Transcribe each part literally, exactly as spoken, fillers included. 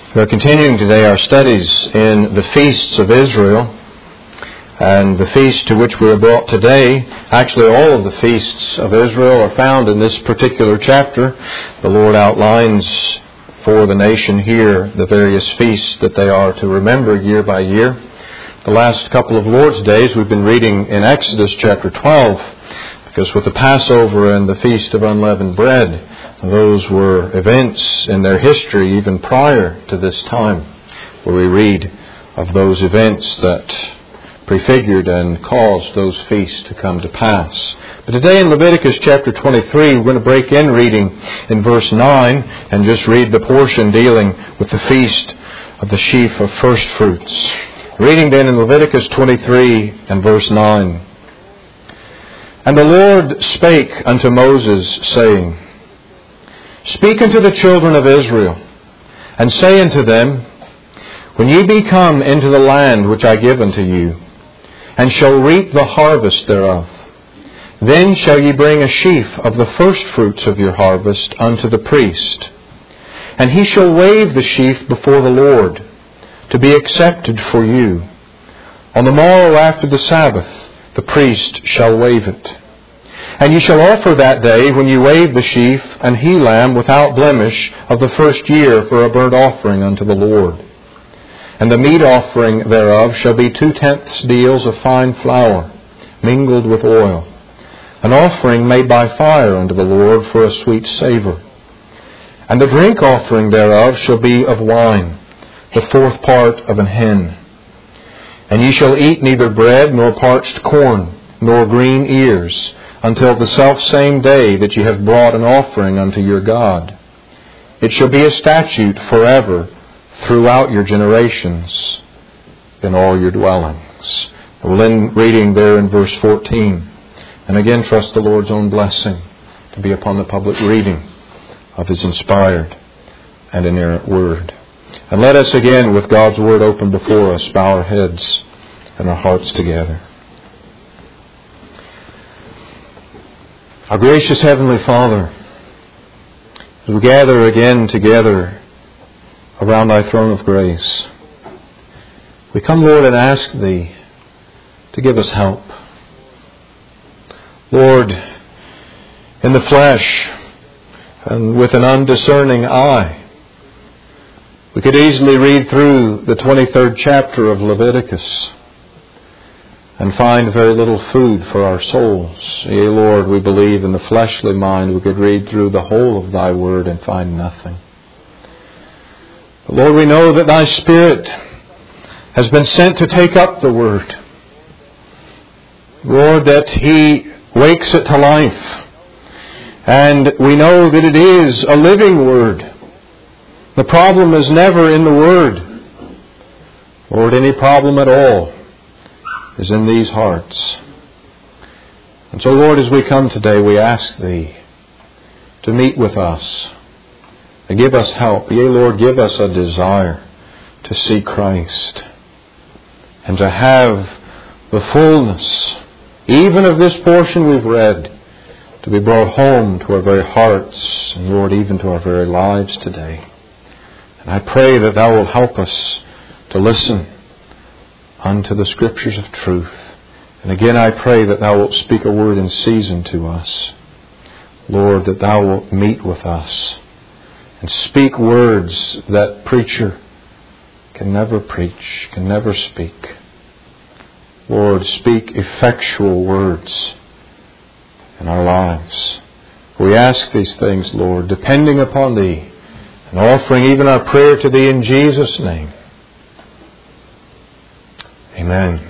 We are continuing today our studies in the feasts of Israel, and the feast to which we are brought today, actually all of the feasts of Israel are found in this particular chapter. The Lord outlines for the nation here the various feasts that they are to remember year by year. The last couple of Lord's Days we've been reading in Exodus chapter twelve, because with the Passover and the Feast of Unleavened Bread, those were events in their history even prior to this time, where we read of those events that prefigured and caused those feasts to come to pass. But today in Leviticus chapter twenty-three, we're going to break in reading in verse nine and just read the portion dealing with the feast of the sheaf of first fruits. Reading then in Leviticus twenty-three and verse nine. And the Lord spake unto Moses, saying, Speak unto the children of Israel, and say unto them, When ye be come into the land which I give unto you, and shall reap the harvest thereof, then shall ye bring a sheaf of the firstfruits of your harvest unto the priest. And he shall wave the sheaf before the Lord, to be accepted for you. On the morrow after the Sabbath, the priest shall wave it. And ye shall offer that day, when ye wave the sheaf, an he-lamb without blemish of the first year for a burnt offering unto the Lord. And the meat offering thereof shall be two-tenths deals of fine flour, mingled with oil, an offering made by fire unto the Lord for a sweet savour. And the drink offering thereof shall be of wine, the fourth part of an hin. And ye shall eat neither bread, nor parched corn, nor green ears, until the selfsame day that ye have brought an offering unto your God. It shall be a statute forever throughout your generations in all your dwellings. We'll end reading there in verse fourteen. And again trust the Lord's own blessing to be upon the public reading of His inspired and inerrant Word. And let us again, with God's Word open before us, bow our heads and our hearts together. Our gracious Heavenly Father, as we gather again together around Thy throne of grace, we come, Lord, and ask Thee to give us help. Lord, in the flesh and with an undiscerning eye, we could easily read through the twenty-third chapter of Leviticus and find very little food for our souls. Yea, Lord, we believe in the fleshly mind we could read through the whole of Thy Word and find nothing. But Lord, we know that Thy Spirit has been sent to take up the Word. Lord, that He wakes it to life. And we know that it is a living Word. The problem is never in the Word. Lord, any problem at all is in these hearts. And so, Lord, as we come today, we ask Thee to meet with us, to give us help. Yea, Lord, give us a desire to see Christ and to have the fullness, even of this portion we've read, to be brought home to our very hearts and, Lord, even to our very lives today. And I pray that Thou wilt help us to listen unto the Scriptures of truth. And again I pray that Thou wilt speak a word in season to us. Lord, that Thou wilt meet with us and speak words that preacher can never preach, can never speak. Lord, speak effectual words in our lives. We ask these things, Lord, depending upon Thee and offering even our prayer to Thee in Jesus' name. Amen.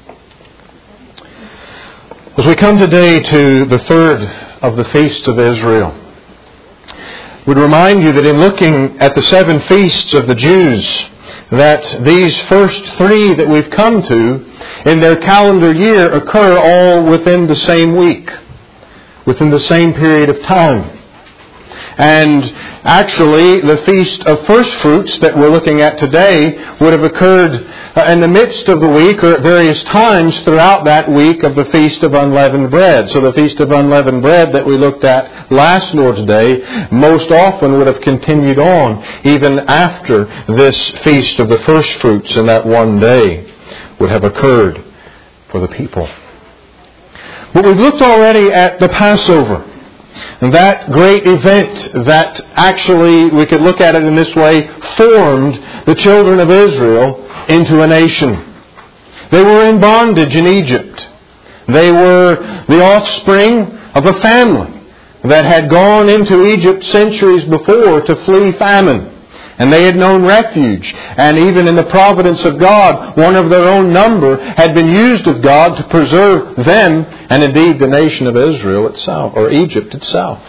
As we come today to the third of the feasts of Israel, I would remind you that in looking at the seven feasts of the Jews, that these first three that we've come to in their calendar year occur all within the same week, within the same period of time. And actually, the Feast of First Fruits that we're looking at today would have occurred in the midst of the week or at various times throughout that week of the Feast of Unleavened Bread. So the Feast of Unleavened Bread that we looked at last Lord's Day most often would have continued on even after this Feast of the First Fruits, and that one day would have occurred for the people. But we've looked already at the Passover. That great event that actually, we could look at it in this way, formed the children of Israel into a nation. They were in bondage in Egypt. They were the offspring of a family that had gone into Egypt centuries before to flee famine. And they had known refuge. And even in the providence of God, one of their own number had been used of God to preserve them, and indeed the nation of Israel itself, or Egypt itself.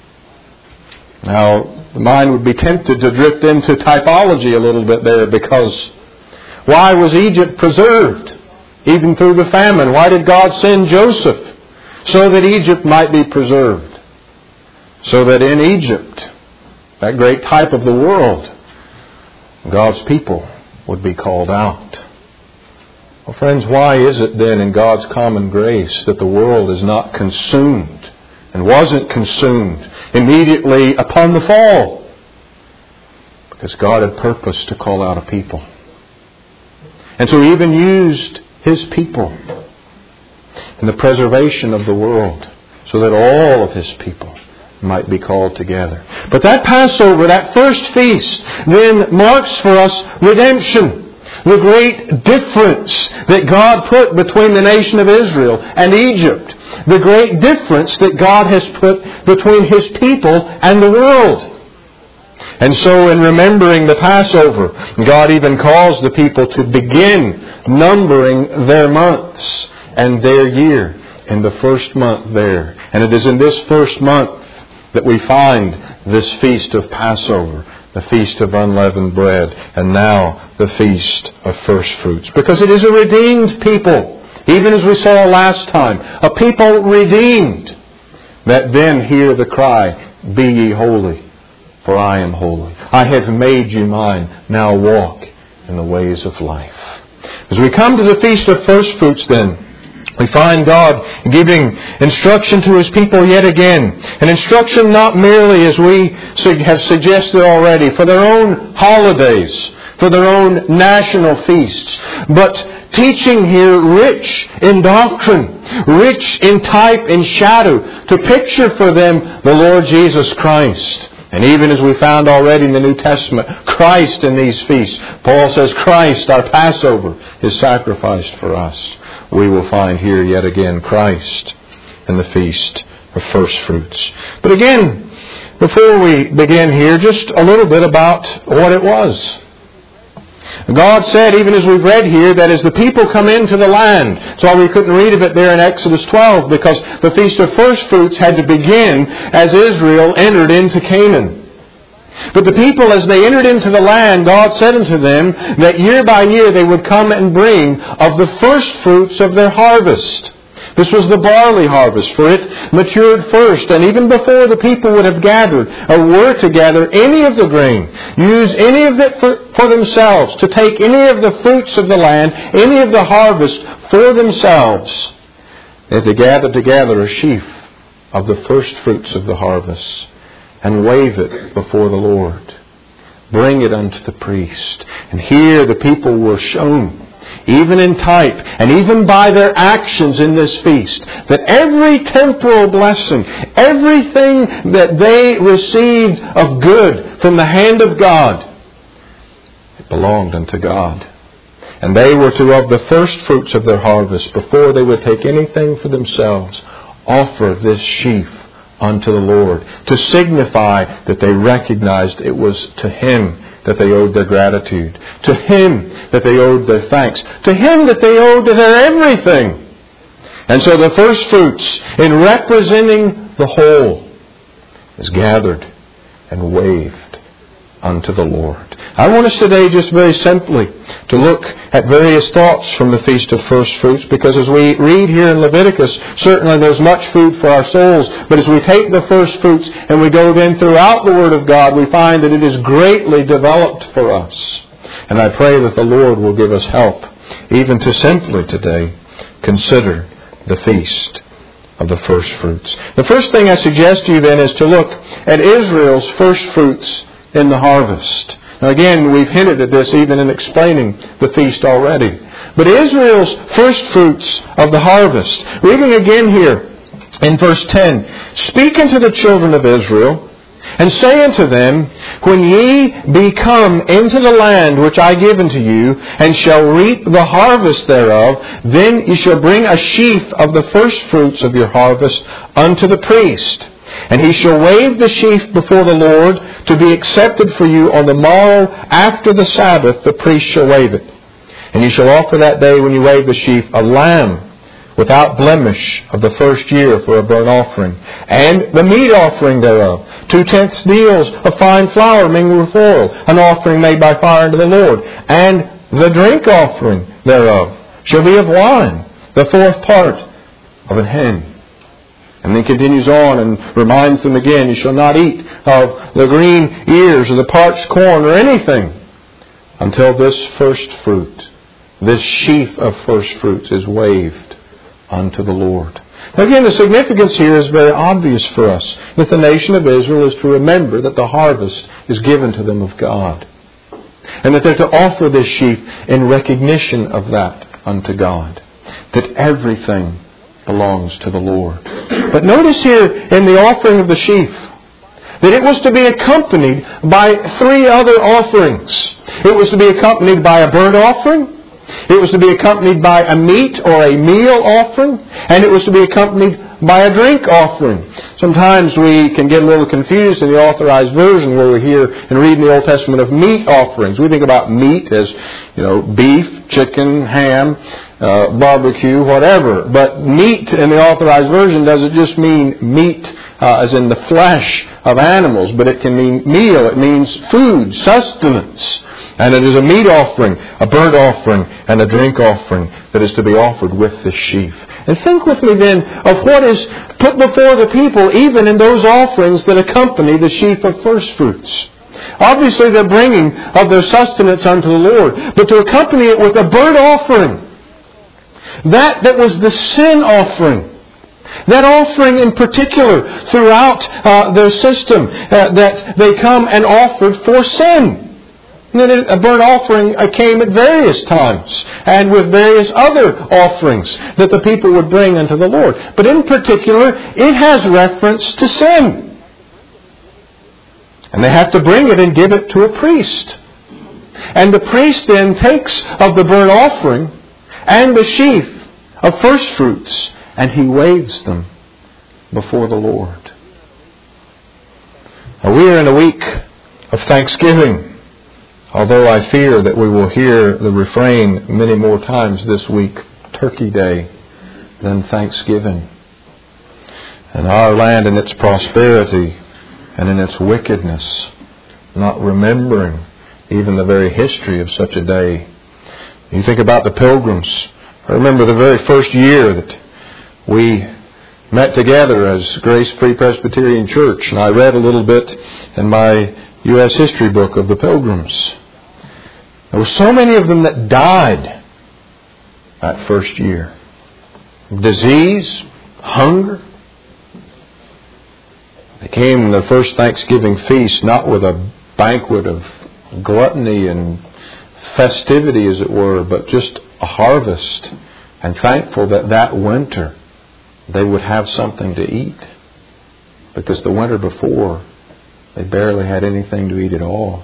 Now, the mind would be tempted to drift into typology a little bit there, because why was Egypt preserved, even through the famine? Why did God send Joseph? So that Egypt might be preserved. So that in Egypt, that great type of the world, God's people would be called out. Well, friends, why is it then in God's common grace that the world is not consumed and wasn't consumed immediately upon the fall? Because God had purposed to call out a people. And so He even used His people in the preservation of the world so that all of His people might be called together. But that Passover, that first feast, then marks for us redemption. The great difference that God put between the nation of Israel and Egypt. The great difference that God has put between His people and the world. And so in remembering the Passover, God even calls the people to begin numbering their months and their year in the first month there. And it is in this first month that we find this feast of Passover, the Feast of Unleavened Bread, and now the Feast of First Fruits. Because it is a redeemed people, even as we saw last time, a people redeemed, that then hear the cry, "Be ye holy, for I am holy. I have made you mine, now walk in the ways of life." As we come to the Feast of First Fruits then, we find God giving instruction to His people yet again. An instruction not merely, as we have suggested already, for their own holidays, for their own national feasts, but teaching here rich in doctrine, rich in type and shadow, to picture for them the Lord Jesus Christ. And even as we found already in the New Testament, Christ in these feasts. Paul says, Christ, our Passover, is sacrificed for us. We will find here yet again Christ in the Feast of First Fruits. But again, before we begin here, just a little bit about what it was. God said, even as we've read here, that as the people come into the land, that's why we couldn't read of it there in Exodus twelve, because the Feast of First Fruits had to begin as Israel entered into Canaan. But the people, as they entered into the land, God said unto them that year by year they would come and bring of the first fruits of their harvest. This was the barley harvest, for it matured first. And even before the people would have gathered, or were to gather any of the grain, use any of it for, for themselves, to take any of the fruits of the land, any of the harvest for themselves, they had to gather together a sheaf of the first fruits of the harvest, and wave it before the Lord. Bring it unto the priest. And here the people were shown, even in type, and even by their actions in this feast, that every temporal blessing, everything that they received of good from the hand of God, it belonged unto God. And they were to of the first fruits of their harvest, before they would take anything for themselves, offer this sheaf unto the Lord, to signify that they recognized it was to Him that they owed their gratitude, to Him that they owed their thanks, to Him that they owed their everything. And so the first fruits, in representing the whole, is gathered and waved unto the Lord. I want us today just very simply to look at various thoughts from the Feast of First Fruits, because as we read here in Leviticus, certainly there's much food for our souls, but as we take the first fruits and we go then throughout the Word of God, we find that it is greatly developed for us. And I pray that the Lord will give us help even to simply today consider the Feast of the First Fruits. The first thing I suggest to you then is to look at Israel's first fruits in the harvest. Now again, we've hinted at this even in explaining the feast already. But Israel's first fruits of the harvest. Reading again here in verse ten. Speak unto the children of Israel, and say unto them, When ye be come into the land which I give unto you, and shall reap the harvest thereof, then ye shall bring a sheaf of the first fruits of your harvest unto the priest. And he shall wave the sheaf before the Lord to be accepted for you on the morrow after the Sabbath, the priest shall wave it. And you shall offer that day when you wave the sheaf a lamb without blemish of the first year for a burnt offering, and the meat offering thereof, two-tenths deals of fine flour mingled with oil, an offering made by fire unto the Lord, and the drink offering thereof shall be of wine, the fourth part of an hin. And then continues on and reminds them again, you shall not eat of the green ears or the parched corn or anything until this first fruit, this sheaf of first fruits is waved unto the Lord. Now again, the significance here is very obvious for us. That the nation of Israel is to remember that the harvest is given to them of God. And that they're to offer this sheaf in recognition of that unto God. That everything belongs to the Lord. But notice here in the offering of the sheaf that it was to be accompanied by three other offerings. It was to be accompanied by a burnt offering. It was to be accompanied by a meat or a meal offering. And it was to be accompanied by a drink offering. Sometimes we can get a little confused in the Authorized Version where we hear and read in the Old Testament of meat offerings. We think about meat as, you know, beef, chicken, ham, uh, barbecue, whatever. But meat in the Authorized Version doesn't just mean meat uh, as in the flesh of animals, but it can mean meal. It means food, sustenance. And it is a meat offering, a burnt offering, and a drink offering that is to be offered with this sheaf. And think with me then of what is put before the people even in those offerings that accompany the sheaf of first fruits. Obviously they're bringing of their sustenance unto the Lord, but to accompany it with a burnt offering. That that was the sin offering. That offering in particular throughout uh, their system uh, that they come and offered for sin. And then a burnt offering came at various times and with various other offerings that the people would bring unto the Lord. But in particular, it has reference to sin. And they have to bring it and give it to a priest. And the priest then takes of the burnt offering and the sheaf of first fruits and he waves them before the Lord. Now we are in a week of Thanksgiving. Although I fear that we will hear the refrain many more times this week, Turkey Day, than Thanksgiving. And our land in its prosperity and in its wickedness, not remembering even the very history of such a day. You think about the Pilgrims. I remember the very first year that we met together as Grace Free Presbyterian Church, and I read a little bit in my U S history book of the Pilgrims. There were so many of them that died that first year. Disease, hunger. They came to their first Thanksgiving feast not with a banquet of gluttony and festivity, as it were, but just a harvest, and thankful that that winter they would have something to eat. Because the winter before, they barely had anything to eat at all.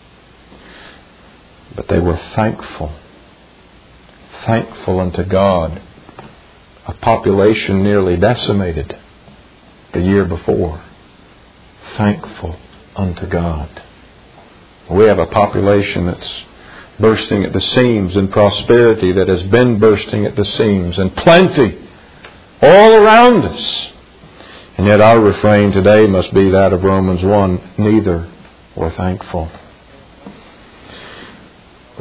But they were thankful. Thankful unto God. A population nearly decimated the year before. Thankful unto God. We have a population that's bursting at the seams, and prosperity that has been bursting at the seams, and plenty all around us. And yet our refrain today must be that of Romans one, neither were thankful.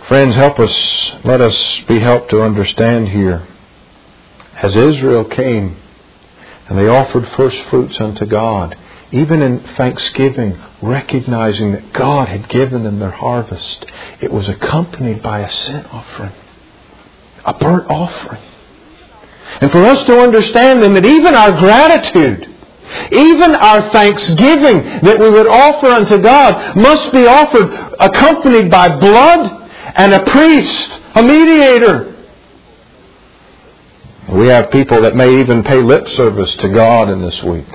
Friends, help us, let us be helped to understand here. As Israel came and they offered first fruits unto God, even in thanksgiving, recognizing that God had given them their harvest, it was accompanied by a sin offering, a burnt offering. And for us to understand then that even our gratitude, even our thanksgiving that we would offer unto God must be offered accompanied by blood and a priest, a mediator. We have people that may even pay lip service to God in this week.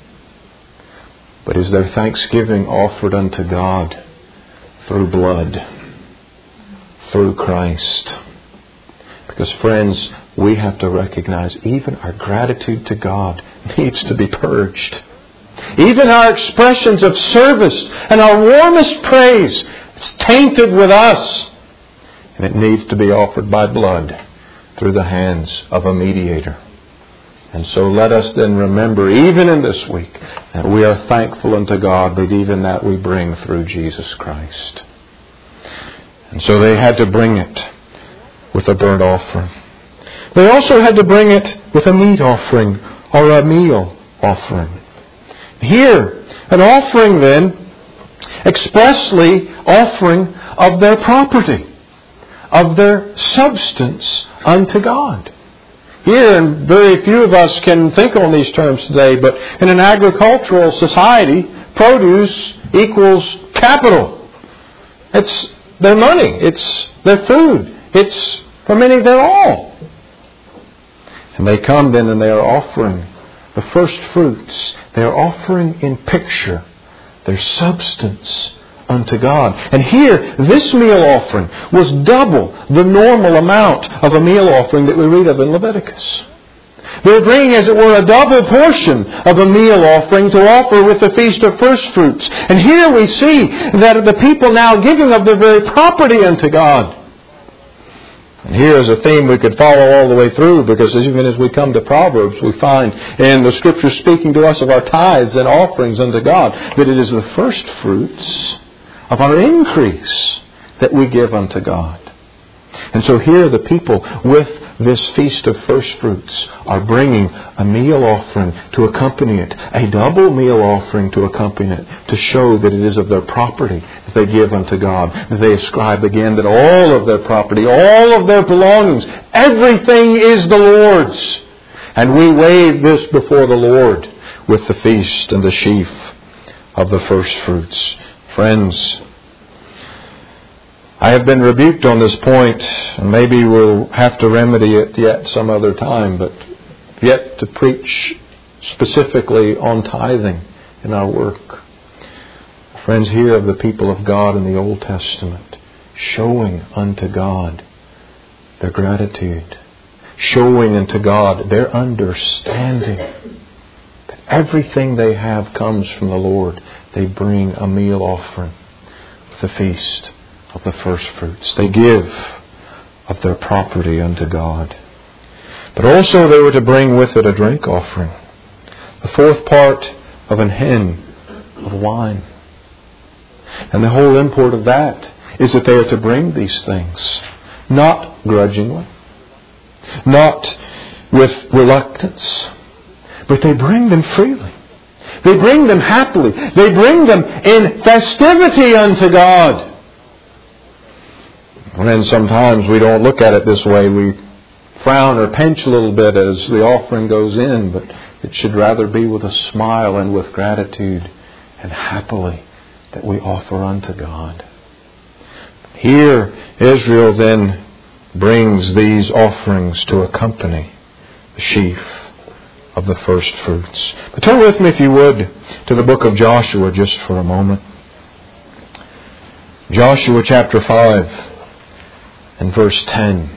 But is their thanksgiving offered unto God through blood, through Christ? Because friends, we have to recognize even our gratitude to God needs to be purged. Even our expressions of service and our warmest praise is tainted with us. And it needs to be offered by blood through the hands of a mediator. And so let us then remember, even in this week, that we are thankful unto God, but even that we bring through Jesus Christ. And so they had to bring it with a burnt offering. They also had to bring it with a meat offering or a meal offering. Here, an offering then, expressly offering of their property, of their substance unto God. Here, and very few of us can think on these terms today, but in an agricultural society, produce equals capital. It's their money. It's their food. It's, for many, their all. And they come then and they are offering the first fruits. They are offering in picture their substance unto God. And here, this meal offering was double the normal amount of a meal offering that we read of in Leviticus. They were bringing, as it were, a double portion of a meal offering to offer with the Feast of First Fruits. And here we see that the people now giving of their very property unto God. And here is a theme we could follow all the way through, because even as we come to Proverbs, we find in the Scripture speaking to us of our tithes and offerings unto God, that it is the first fruits of our increase that we give unto God. And so here the people with this Feast of First Fruits are bringing a meal offering to accompany it, a double meal offering to accompany it, to show that it is of their property that they give unto God. That they ascribe again that all of their property, all of their belongings, everything is the Lord's. And we wave this before the Lord with the feast and the sheaf of the first fruits. Friends, I have been rebuked on this point, and maybe we'll have to remedy it yet some other time, but yet to preach specifically on tithing in our work. Friends, hear of the people of God in the Old Testament showing unto God their gratitude, showing unto God their understanding that everything they have comes from the Lord. They bring a meal offering with the feast of the first fruits. They give of their property unto God. But also they were to bring with it a drink offering, the fourth part of an hin of wine. And the whole import of that is that they are to bring these things, not grudgingly, not with reluctance, but they bring them freely. They bring them happily. They bring them in festivity unto God. And then sometimes we don't look at it this way. We frown or pinch a little bit as the offering goes in, but it should rather be with a smile and with gratitude and happily that we offer unto God. Here, Israel then brings these offerings to accompany the sheaf of the first fruits. But turn with me, if you would, to the book of Joshua just for a moment. Joshua chapter five and verse ten.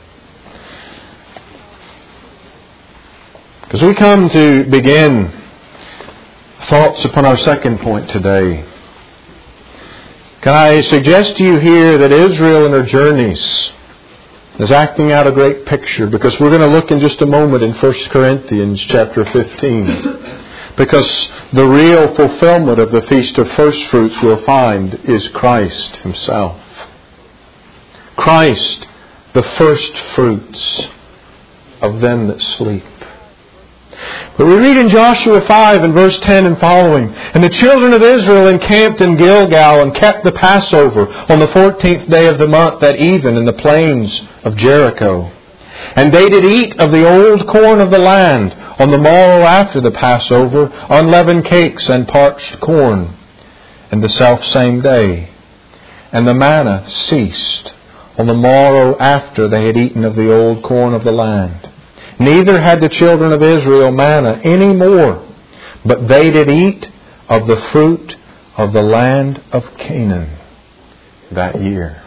As we come to begin thoughts upon our second point today, can I suggest to you here that Israel in her journeys is acting out a great picture, because we're going to look in just a moment in First Corinthians chapter fifteen. Because the real fulfillment of the Feast of First Fruits we'll find is Christ Himself. Christ the first fruits of them that sleep. But we read in Joshua five and verse ten and following, "And the children of Israel encamped in Gilgal and kept the Passover on the fourteenth day of the month at even in the plains of Jericho. And they did eat of the old corn of the land on the morrow after the Passover, unleavened cakes and parched corn, and the selfsame day. And the manna ceased on the morrow after they had eaten of the old corn of the land. Neither had the children of Israel manna any more, but they did eat of the fruit of the land of Canaan that year."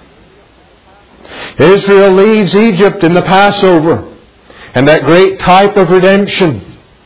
Israel leaves Egypt in the Passover and that great type of redemption.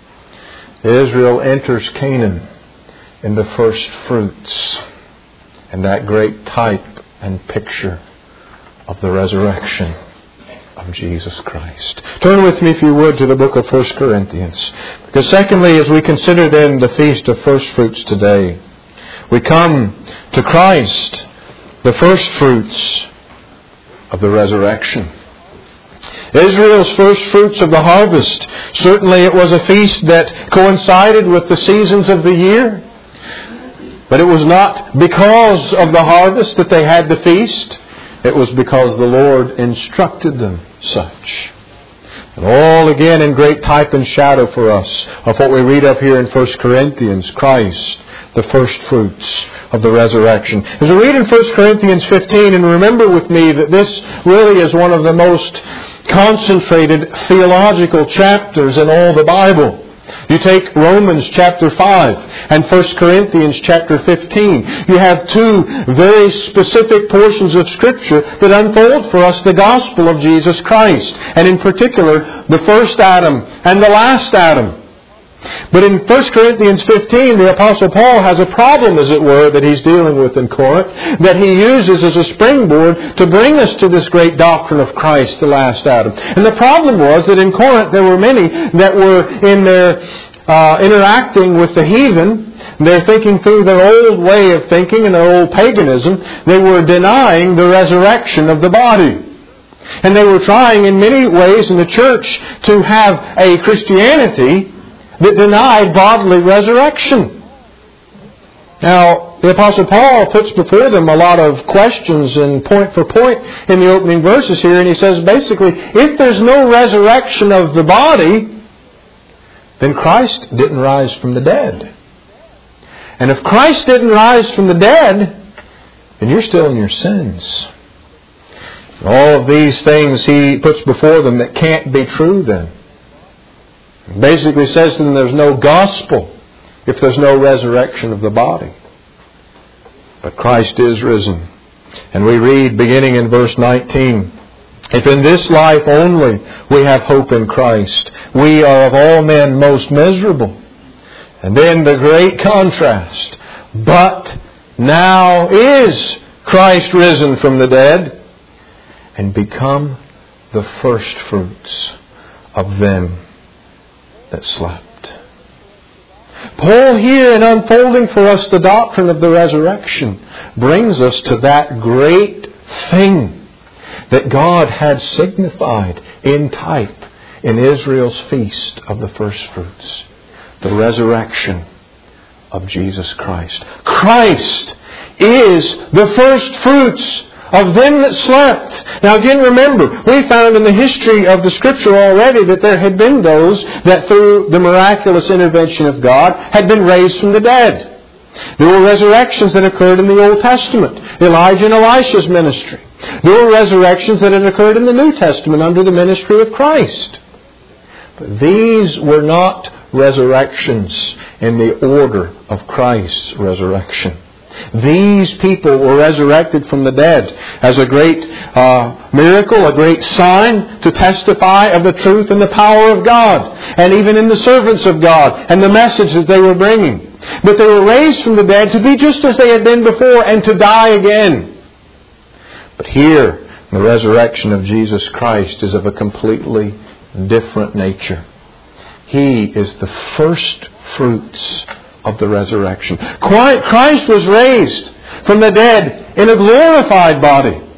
Israel enters Canaan in the first fruits and that great type and picture of the resurrection of Jesus Christ. Turn with me, if you would, to the book of First Corinthians. Because secondly, as we consider then the Feast of First Fruits today, we come to Christ, the first fruits of the resurrection. Israel's first fruits of the harvest. Certainly it was a feast that coincided with the seasons of the year. But it was not because of the harvest that they had the feast. It was because the Lord instructed them such. And all again in great type and shadow for us of what we read of here in First Corinthians, Christ, the first fruits of the resurrection. As we read in First Corinthians fifteen, and remember with me that this really is one of the most concentrated theological chapters in all the Bible. You take Romans chapter five and First Corinthians chapter fifteen. You have two very specific portions of Scripture that unfold for us the gospel of Jesus Christ. And in particular, the first Adam and the last Adam. But in First Corinthians fifteen, the Apostle Paul has a problem, as it were, that he's dealing with in Corinth, that he uses as a springboard to bring us to this great doctrine of Christ, the last Adam. And the problem was that in Corinth there were many that were in their uh, interacting with the heathen. They're thinking through their old way of thinking and their old paganism. They were denying the resurrection of the body. And they were trying in many ways in the church to have a Christianity that denied bodily resurrection. Now, the Apostle Paul puts before them a lot of questions and point for point in the opening verses here, and he says basically, if there's no resurrection of the body, then Christ didn't rise from the dead. And if Christ didn't rise from the dead, then you're still in your sins. All of these things he puts before them that can't be true then. Basically says to them there's no gospel if there's no resurrection of the body. But Christ is risen. And we read beginning in verse nineteen, "If in this life only we have hope in Christ, we are of all men most miserable." And then the great contrast, "But now is Christ risen from the dead and become the first fruits of them that slept." Paul here, in unfolding for us the doctrine of the resurrection, brings us to that great thing that God had signified in type in Israel's feast of the first fruits. The resurrection of Jesus Christ. Christ is the first fruits of them that slept. Now again, remember, we found in the history of the Scripture already that there had been those that through the miraculous intervention of God had been raised from the dead. There were resurrections that occurred in the Old Testament. Elijah and Elisha's ministry. There were resurrections that had occurred in the New Testament under the ministry of Christ. But these were not resurrections in the order of Christ's resurrection. These people were resurrected from the dead as a great uh, miracle, a great sign to testify of the truth and the power of God, and even in the servants of God and the message that they were bringing. But they were raised from the dead to be just as they had been before and to die again. But here, the resurrection of Jesus Christ is of a completely different nature. He is the first fruits of the resurrection. Christ was raised from the dead in a glorified body.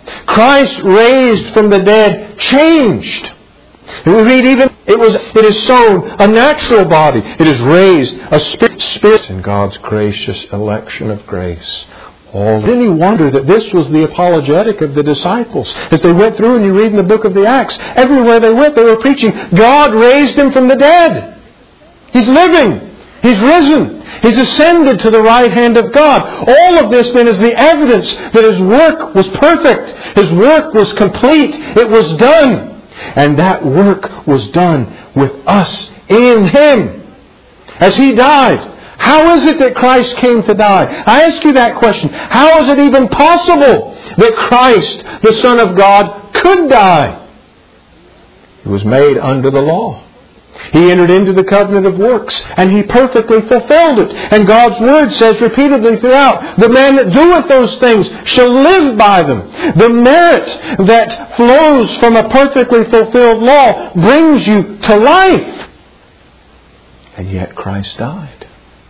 Christ raised from the dead changed. And we read even, it was, it is sown a natural body. It is raised a spirit, spirit in God's gracious election of grace. All. Didn't he wonder that this was the apologetic of the disciples? As they went through, and you read in the book of the Acts, everywhere they went, they were preaching, God raised Him from the dead. He's living. He's risen. He's ascended to the right hand of God. All of this then is the evidence that His work was perfect. His work was complete. It was done. And that work was done with us in Him. As He died. How is it that Christ came to die? I ask you that question. How is it even possible that Christ, the Son of God, could die? He was made under the law. He entered into the covenant of works, and He perfectly fulfilled it. And God's Word says repeatedly throughout, the man that doeth those things shall live by them. The merit that flows from a perfectly fulfilled law brings you to life. And yet Christ died.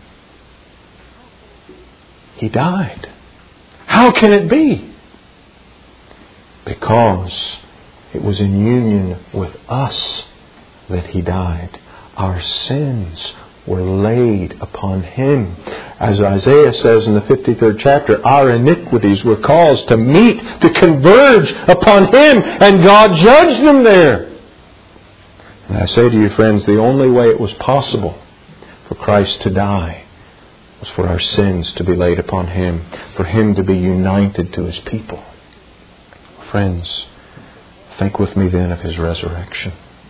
He died. How can it be? Because it was in union with us that He died. Our sins were laid upon Him. As Isaiah says in the fifty-third chapter, our iniquities were caused to meet, to converge upon Him, and God judged them there. And I say to you, friends, the only way it was possible for Christ to die was for our sins to be laid upon Him, for Him to be united to His people. Friends, think with me then of His resurrection.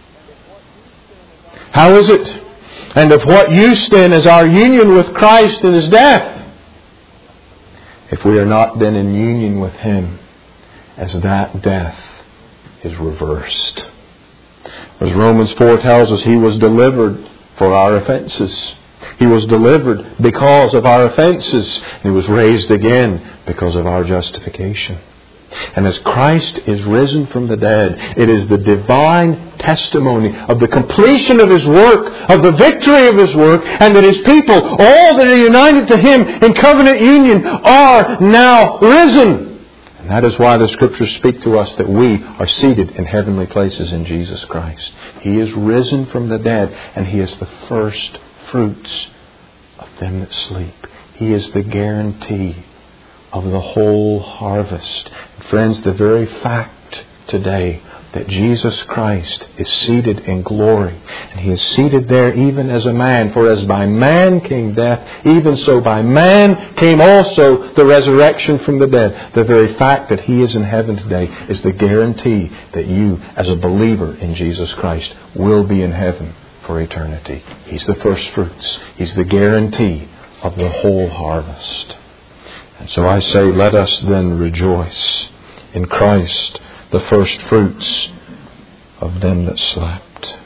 How is it? And of what use then is our union with Christ in His death? If we are not then in union with Him, as that death is reversed. As Romans four tells us, He was delivered for our offenses. He was delivered because of our offenses. And He was raised again because of our justification. And as Christ is risen from the dead, it is the divine testimony of the completion of His work, of the victory of His work, and that His people, all that are united to Him in covenant union, are now risen. And that is why the Scriptures speak to us that we are seated in heavenly places in Jesus Christ. He is risen from the dead, and He is the first fruits of them that sleep. He is the guarantee of the whole harvest. Friends, the very fact today that Jesus Christ is seated in glory, and He is seated there even as a man, for as by man came death, even so by man came also the resurrection from the dead. The very fact that He is in heaven today is the guarantee that you, as a believer in Jesus Christ, will be in heaven for eternity. He's the first fruits. He's the guarantee of the whole harvest. And so I say, let us then rejoice in Christ, the first fruits of them that slept.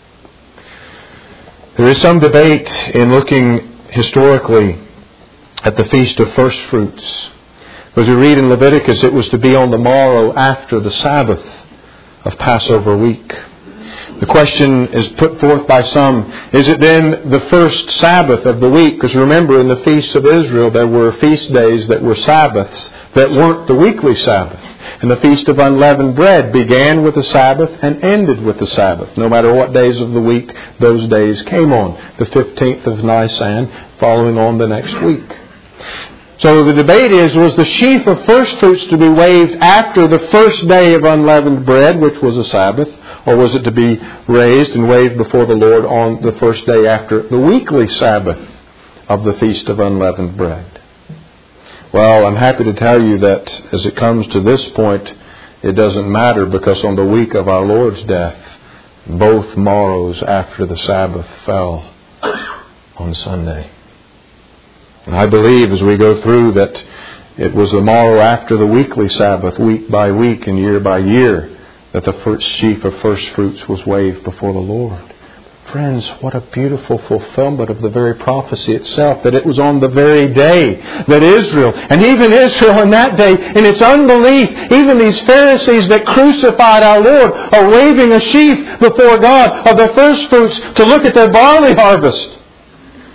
There is some debate in looking historically at the Feast of First Fruits. As we read in Leviticus, it was to be on the morrow after the Sabbath of Passover week. The question is put forth by some, is it then the first Sabbath of the week? Because remember, in the feasts of Israel, there were feast days that were Sabbaths that weren't the weekly Sabbath. And the Feast of Unleavened Bread began with the Sabbath and ended with the Sabbath. No matter what days of the week those days came on. The fifteenth of Nisan following on the next week. So the debate is, was the sheaf of first fruits to be waved after the first day of unleavened bread, which was a Sabbath, or was it to be raised and waved before the Lord on the first day after the weekly Sabbath of the Feast of Unleavened Bread? Well, I'm happy to tell you that as it comes to this point, it doesn't matter, because on the week of our Lord's death, both morrows after the Sabbath fell on Sunday. And I believe as we go through that it was the morrow after the weekly Sabbath, week by week and year by year, that the first sheaf of first fruits was waved before the Lord. Friends, what a beautiful fulfillment of the very prophecy itself, that it was on the very day that Israel, and even Israel in that day, in its unbelief, even these Pharisees that crucified our Lord, are waving a sheaf before God of their first fruits to look at their barley harvest.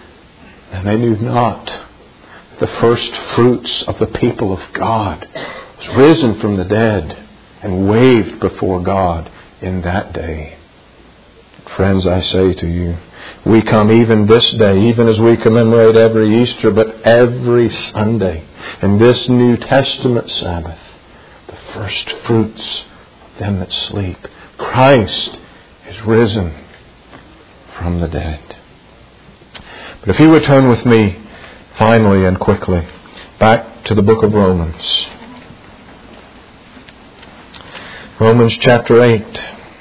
And they knew not the first fruits of the people of God was risen from the dead and waved before God in that day. Friends, I say to you, we come even this day, even as we commemorate every Easter, but every Sunday, in this New Testament Sabbath, the first fruits of them that sleep. Christ is risen from the dead. But if you would turn with me, finally and quickly, back to the book of Romans. Romans chapter eight.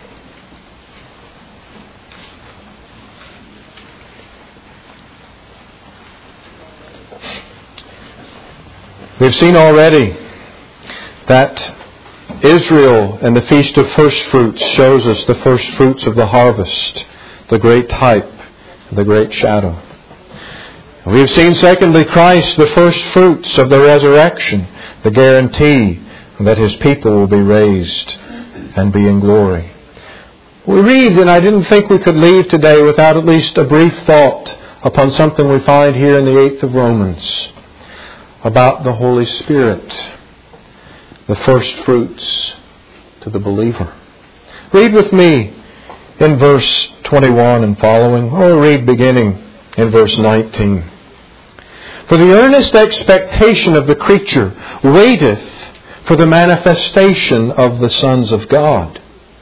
We've seen already that Israel and the Feast of First Fruits shows us the first fruits of the harvest, the great type, the great shadow. We have seen, secondly, Christ, the first fruits of the resurrection, the guarantee that His people will be raised and be in glory. We read, and I didn't think we could leave today without at least a brief thought upon something we find here in the eighth of Romans about the Holy Spirit, the first fruits to the believer. Read with me in verse twenty-one and following, or read beginning in verse nineteen. For the earnest expectation of the creature waiteth for the manifestation of the sons of God.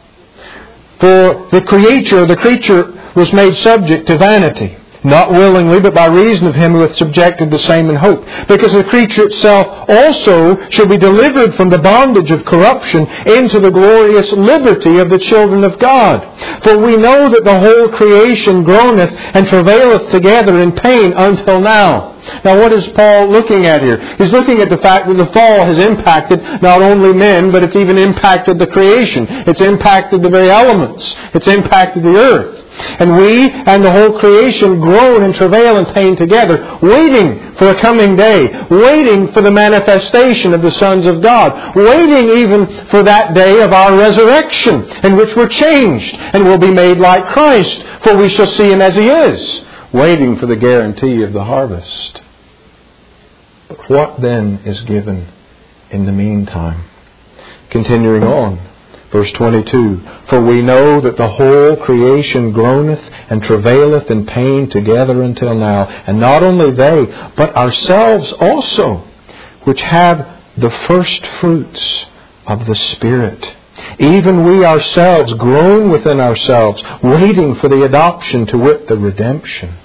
For the creature, the creature was made subject to vanity, not willingly, but by reason of Him who hath subjected the same in hope. Because the creature itself also shall be delivered from the bondage of corruption into the glorious liberty of the children of God. For we know that the whole creation groaneth and travaileth together in pain until now. Now what is Paul looking at here? He's looking at the fact that the fall has impacted not only men, but it's even impacted the creation. It's impacted the very elements. It's impacted the earth. And we and the whole creation groan and travail and pain together, waiting for a coming day, waiting for the manifestation of the sons of God, waiting even for that day of our resurrection, in which we're changed and will be made like Christ, for we shall see Him as He is, waiting for the guarantee of the harvest. But what then is given in the meantime? Continuing on. Verse twenty-two, for we know that the whole creation groaneth and travaileth in pain together until now. And not only they, but ourselves also, which have the first fruits of the Spirit. Even we ourselves groan within ourselves, waiting for the adoption, to wit, the redemption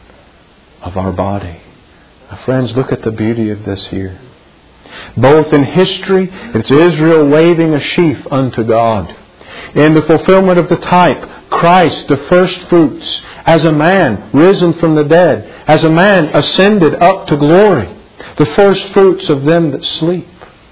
of our body. Now, friends, look at the beauty of this here. Both in history, it's Israel waving a sheaf unto God. In the fulfillment of the type, Christ, the first fruits, as a man risen from the dead, as a man ascended up to glory, the first fruits of them that sleep.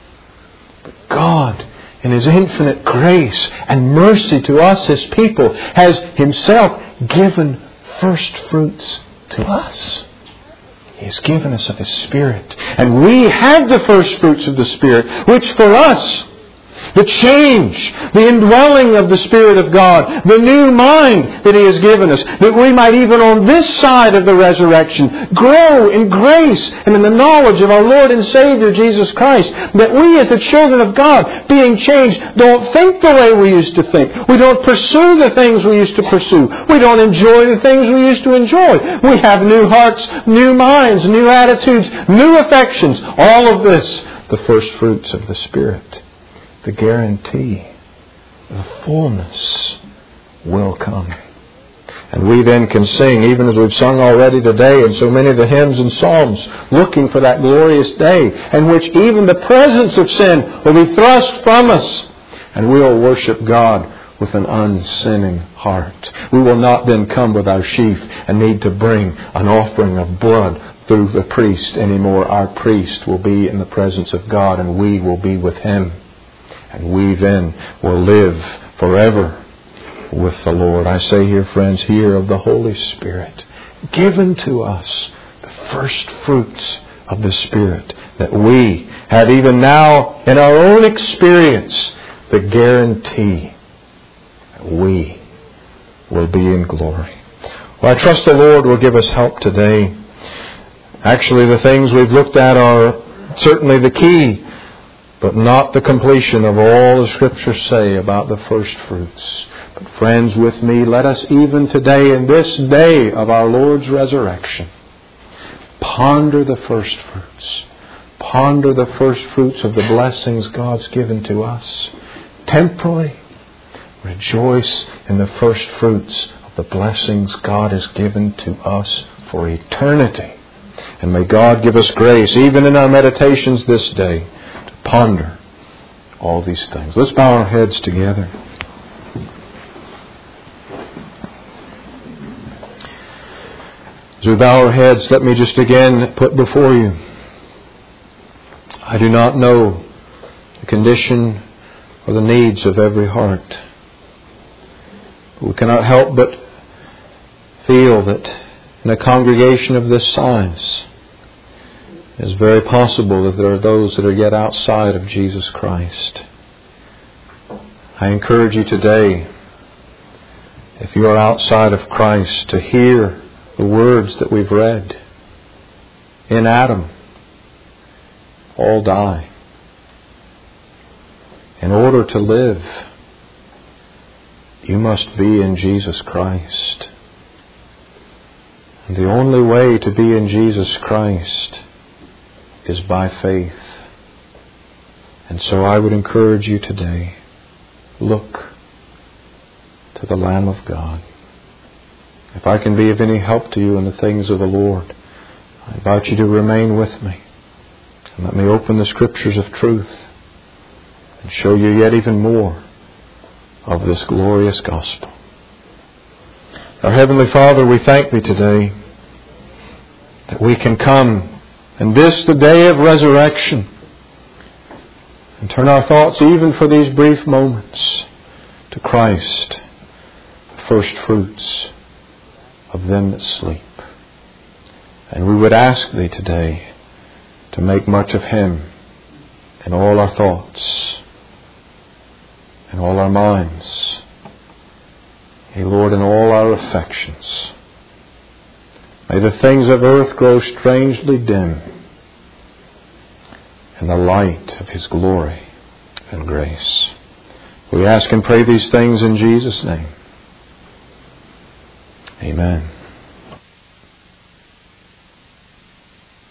But God, in His infinite grace and mercy to us, His people, has Himself given first fruits to us. He has given us of His Spirit. And we have the first fruits of the Spirit, which for us, the change, the indwelling of the Spirit of God, the new mind that He has given us, that we might even on this side of the resurrection grow in grace and in the knowledge of our Lord and Savior Jesus Christ. That we as the children of God, being changed, don't think the way we used to think. We don't pursue the things we used to pursue. We don't enjoy the things we used to enjoy. We have new hearts, new minds, new attitudes, new affections. All of this, the first fruits of the Spirit. The guarantee, the fullness will come. And we then can sing, even as we've sung already today in so many of the hymns and psalms, looking for that glorious day in which even the presence of sin will be thrust from us, and we will worship God with an unsinning heart. We will not then come with our sheaf and need to bring an offering of blood through the priest anymore. Our priest will be in the presence of God, and we will be with Him. And we then will live forever with the Lord. I say here, friends, hear of the Holy Spirit, given to us the first fruits of the Spirit, that we have even now in our own experience the guarantee that we will be in glory. Well, I trust the Lord will give us help today. Actually, the things we've looked at are certainly the key. but not the completion of all the Scriptures say about the first fruits. But friends, with me, let us even today, in this day of our Lord's resurrection, ponder the first fruits. Ponder the first fruits of the blessings God's given to us. Temporally, rejoice in the first fruits of the blessings God has given to us for eternity. And may God give us grace, even in our meditations this day, to ponder all these things. Let's bow our heads together. As we bow our heads, let me just again put before you, I do not know the condition or the needs of every heart. But we cannot help but feel that in a congregation of this size, it is very possible that there are those that are yet outside of Jesus Christ. I encourage you today, if you are outside of Christ, to hear the words that we've read. In Adam, all die. In order to live, you must be in Jesus Christ. And the only way to be in Jesus Christ is by faith. And so I would encourage you today, look to the Lamb of God. If I can be of any help to you in the things of the Lord, I invite you to remain with me. And let me open the Scriptures of truth and show you yet even more of this glorious gospel. Our Heavenly Father, we thank Thee today that we can come, and this the day of resurrection, and turn our thoughts even for these brief moments to Christ, the first fruits of them that sleep. And we would ask Thee today to make much of Him in all our thoughts, in all our minds, Yea, Lord, in all our affections. May the things of earth grow strangely dim in the light of His glory and grace. We ask and pray these things in Jesus' name. Amen.